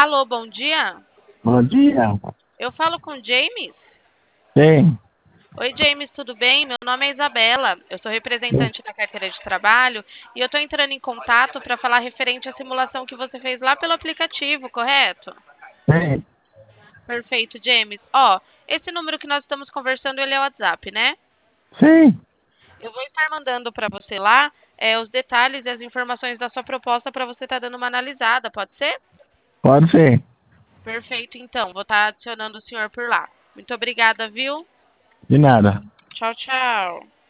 Alô, bom dia. Bom dia. Eu falo com o James. Sim, Oi, James, tudo bem? Meu nome é Isabela. Eu sou sim, representante da carteira de trabalho e eu estou entrando em contato para falar referente à simulação que você fez lá pelo aplicativo, correto? sim, Perfeito, James. Ó, esse número que nós estamos conversando, ele é o WhatsApp, né? sim, Eu vou estar mandando para você lá os detalhes e as informações da sua proposta para você estar dando uma analisada, pode ser? pode ser. Perfeito, então. Vou estar adicionando o senhor por lá. Muito obrigada, viu? De nada. Tchau, tchau.